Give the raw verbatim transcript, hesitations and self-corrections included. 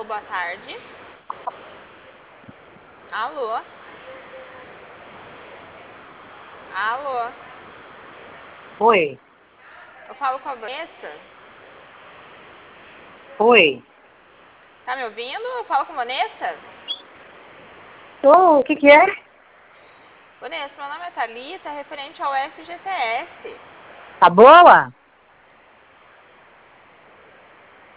Alô, boa tarde. Alô? Alô? Oi. Eu falo com a Vanessa? Oi. Tá me ouvindo? Eu falo com a Vanessa? Tô, o que que é? Vanessa, meu nome é Thalita, referente ao F G T S. Tá boa?